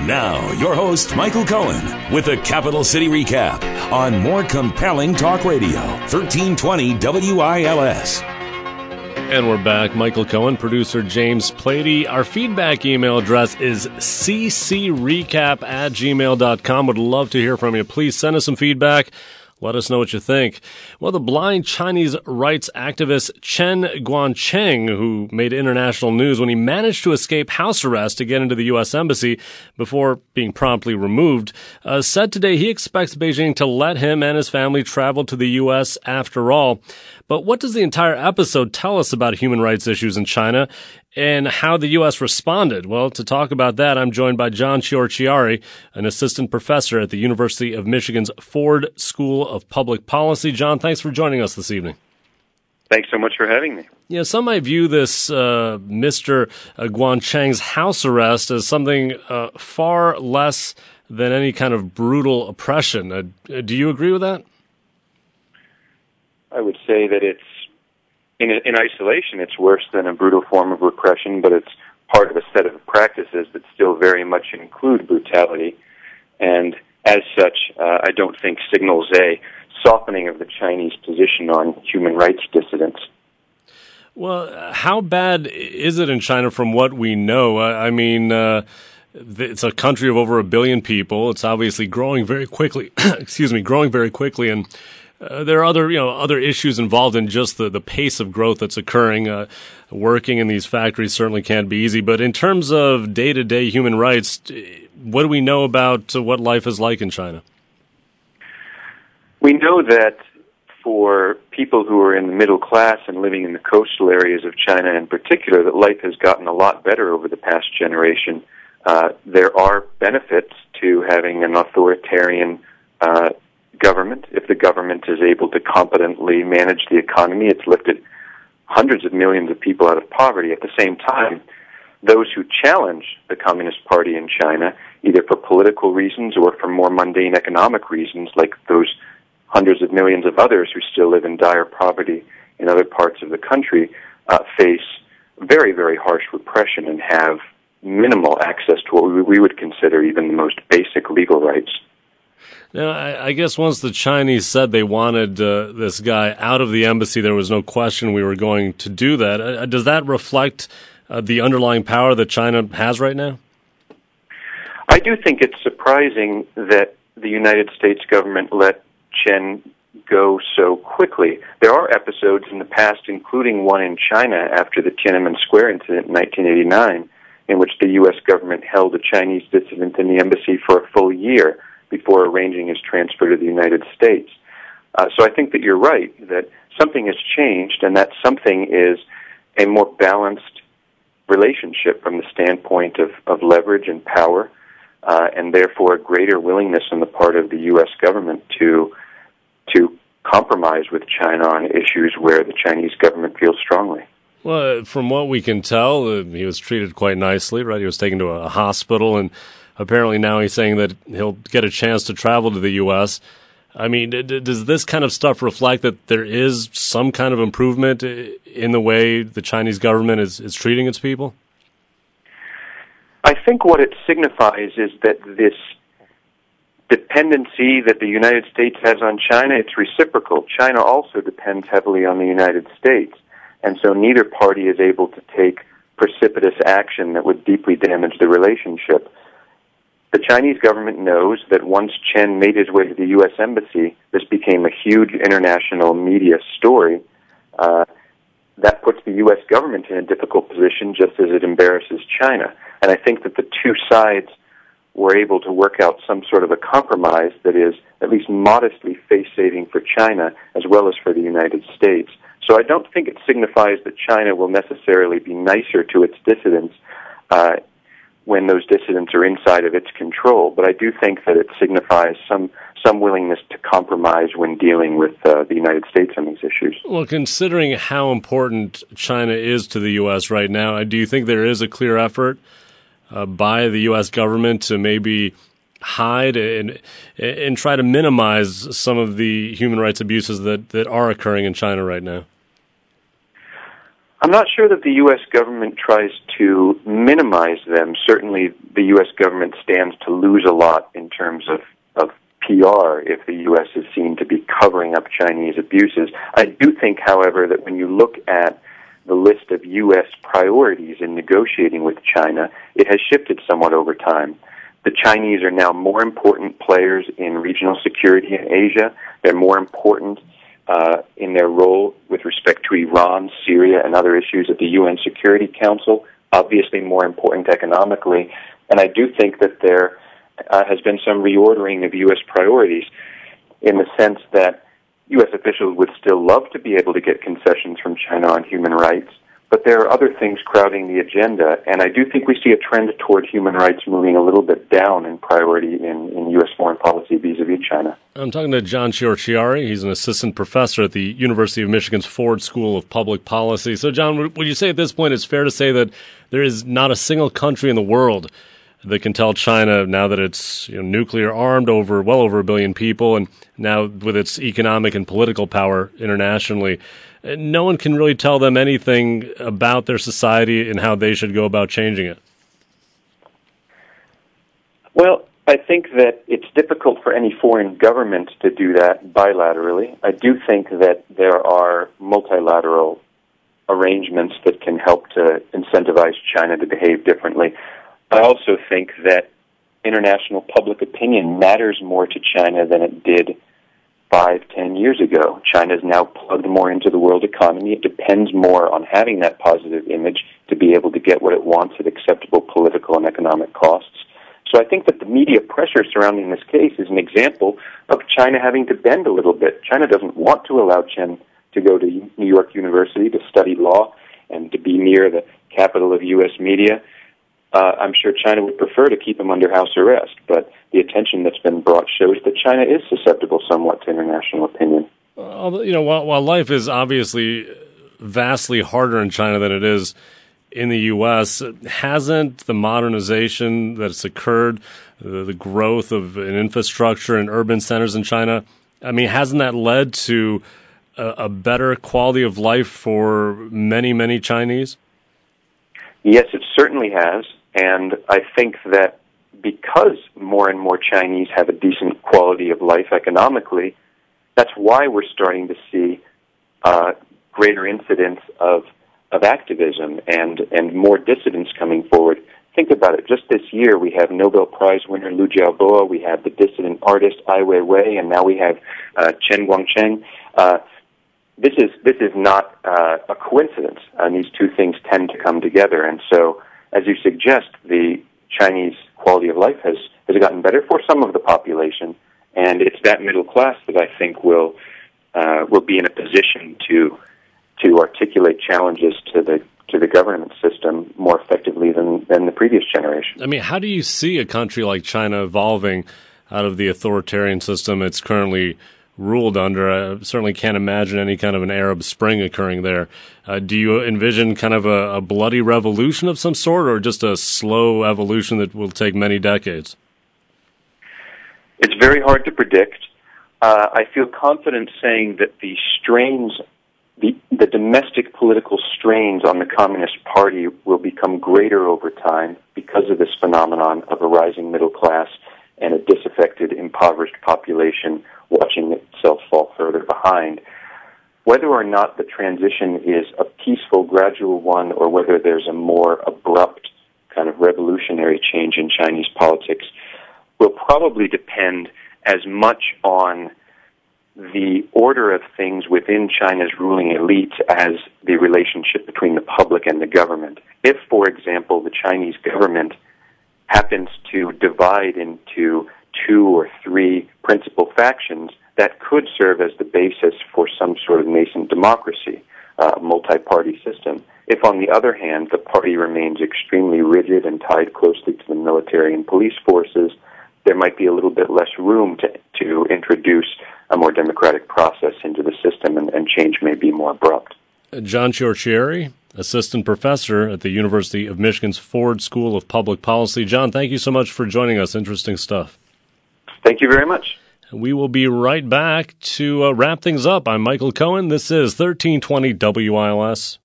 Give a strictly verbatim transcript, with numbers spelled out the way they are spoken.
Now, your host, Michael Cohen, with a Capital City Recap on more compelling talk radio, thirteen twenty W I L S. And we're back. Michael Cohen, producer James Plady. Our feedback email address is c c recap at gmail dot com. Would love to hear from you. Please send us some feedback. Let us know what you think. Well, the blind Chinese rights activist Chen Guangcheng, who made international news when he managed to escape house arrest to get into the U S Embassy before being promptly removed, uh, said today he expects Beijing to let him and his family travel to the U S after all. But what does the entire episode tell us about human rights issues in China and how the U S responded? Well, to talk about that, I'm joined by John Ciorciari, an assistant professor at the University of Michigan's Ford School of Public Policy. John, thanks for joining us this evening. Thanks so much for having me. Yeah, some might view this uh, Mister Guangcheng's house arrest as something uh, far less than any kind of brutal oppression. Uh, do you agree with that? I would say that it's, in, in isolation, it's worse than a brutal form of repression, but it's part of a set of practices that still very much include brutality. And as such, uh, I don't think signals a softening of the Chinese position on human rights dissidents. Well, how bad is it in China from what we know? I mean, uh, it's a country of over a billion people. It's obviously growing very quickly. Excuse me, growing very quickly, and Uh, there are other, you know, other issues involved in just the, the pace of growth that's occurring. Uh, working in these factories certainly can't be easy. But in terms of day-to-day human rights, what do we know about uh, what life is like in China? We know that for people who are in the middle class and living in the coastal areas of China in particular, that life has gotten a lot better over the past generation. Uh, there are benefits to having an authoritarian uh government. If the government is able to competently manage the economy, it's lifted hundreds of millions of people out of poverty. At the same time, those who challenge the Communist Party in China, either for political reasons or for more mundane economic reasons, like those hundreds of millions of others who still live in dire poverty in other parts of the country, uh, face very, very harsh repression and have minimal access to what we would consider even the most basic legal rights. Now, I, I guess once the Chinese said they wanted uh, this guy out of the embassy, there was no question we were going to do that. Uh, does that reflect uh, the underlying power that China has right now? I do think it's surprising that the United States government let Chen go so quickly. There are episodes in the past, including one in China after the Tiananmen Square incident in nineteen eighty-nine, in which the U S government held a Chinese dissident in the embassy for a full year before arranging his transfer to the United States. Uh, so I think that you're right, that something has changed, and that something is a more balanced relationship from the standpoint of, of leverage and power, uh, and therefore a greater willingness on the part of the U S government to to compromise with China on issues where the Chinese government feels strongly. Well, from what we can tell, uh, he was treated quite nicely, right? He was taken to a hospital, and apparently now he's saying that he'll get a chance to travel to the U S. I mean, d- does this kind of stuff reflect that there is some kind of improvement in the way the Chinese government is, is treating its people? I think what it signifies is that this dependency that the United States has on China, it's reciprocal. China also depends heavily on the United States, and so neither party is able to take precipitous action that would deeply damage the relationship. The Chinese government knows that once Chen made his way to the U S Embassy, this became a huge international media story. Uh, that puts the U S government in a difficult position, just as it embarrasses China. And I think that the two sides were able to work out some sort of a compromise that is at least modestly face-saving for China as well as for the United States. So I don't think it signifies that China will necessarily be nicer to its dissidents uh, when those dissidents are inside of its control, but I do think that it signifies some some willingness to compromise when dealing with uh, the United States on these issues. Well, considering how important China is to the U S right now, do you think there is a clear effort uh, by the U S government to maybe hide and and try to minimize some of the human rights abuses that, that are occurring in China right now? I'm not sure that the U S government tries to minimize them. Certainly, the U S government stands to lose a lot in terms of, of P R if the U S is seen to be covering up Chinese abuses. I do think, however, that when you look at the list of U S priorities in negotiating with China, it has shifted somewhat over time. The Chinese are now more important players in regional security in Asia. They're more important uh, in their role with respect to Iran, Syria, and other issues at the U N Security Council, obviously more important economically. And I do think that there uh, has been some reordering of U S priorities in the sense that U S officials would still love to be able to get concessions from China on human rights, but there are other things crowding the agenda, and I do think we see a trend toward human rights moving a little bit down in priority in, in U S foreign policy vis-a-vis China. I'm talking to John Ciorciari. He's an assistant professor at the University of Michigan's Ford School of Public Policy. So, John, would you say at this point it's fair to say that there is not a single country in the world that can tell China, now that it's, you know, nuclear armed over well over a billion people, and now with its economic and political power internationally, no one can really tell them anything about their society and how they should go about changing it? Well, I think that it's difficult for any foreign government to do that bilaterally. I do think that there are multilateral arrangements that can help to incentivize China to behave differently. I also think that international public opinion matters more to China than it did five, ten years ago. China is now plugged more into the world economy. It depends more on having that positive image to be able to get what it wants at acceptable political and economic costs. So I think that the media pressure surrounding this case is an example of China having to bend a little bit. China doesn't want to allow Chen to go to New York University to study law and to be near the capital of U S media. Uh, I'm sure China would prefer to keep him under house arrest, but the attention that's been brought shows that China is susceptible somewhat to international opinion. Uh, you know, while, while life is obviously vastly harder in China than it is in the U S, hasn't the modernization that's occurred, the, the growth of an infrastructure in urban centers in China, I mean, hasn't that led to a, a better quality of life for many, many Chinese? Yes, it certainly has. And I think that because more and more Chinese have a decent quality of life economically, that's why we're starting to see uh, greater incidents of of activism and, and more dissidents coming forward. Think about it. Just this year, we have Nobel Prize winner Liu Xiaobo, we have the dissident artist Ai Weiwei, and now we have uh, Chen Guangcheng. Uh, this is this is not uh, a coincidence, and these two things tend to come together. And so, as you suggest, the Chinese quality of life has, has gotten better for some of the population, and it's that middle class that I think will uh, will be in a position to to articulate challenges to the to the government system more effectively than, than the previous generation. I mean, how do you see a country like China evolving out of the authoritarian system it's currently ruled under? I certainly can't imagine any kind of an Arab Spring occurring there. Uh, do you envision kind of a, a bloody revolution of some sort, or just a slow evolution that will take many decades? It's very hard to predict. Uh, I feel confident saying that the strains The, the domestic political strains on the Communist Party will become greater over time because of this phenomenon of a rising middle class and a disaffected, impoverished population watching itself fall further behind. Whether or not the transition is a peaceful, gradual one, or whether there's a more abrupt kind of revolutionary change in Chinese politics will probably depend as much on the order of things within China's ruling elite as the relationship between the public and the government. If, for example, the Chinese government happens to divide into two or three principal factions, that could serve as the basis for some sort of nascent democracy, uh, multi-party system. If, on the other hand, the party remains extremely rigid and tied closely to the military and police forces, there might be a little bit less room to, to introduce a more democratic process into the system, and, and change may be more abrupt. John Ciorciari, assistant professor at the University of Michigan's Ford School of Public Policy. John, thank you so much for joining us. Interesting stuff. Thank you very much. We will be right back to uh, wrap things up. I'm Michael Cohen. This is thirteen twenty W I L S.